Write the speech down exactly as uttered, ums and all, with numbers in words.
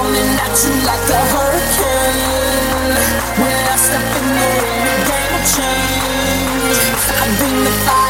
coming at you like a hurricane. When I step in the ring, the game will change. I bring the fire.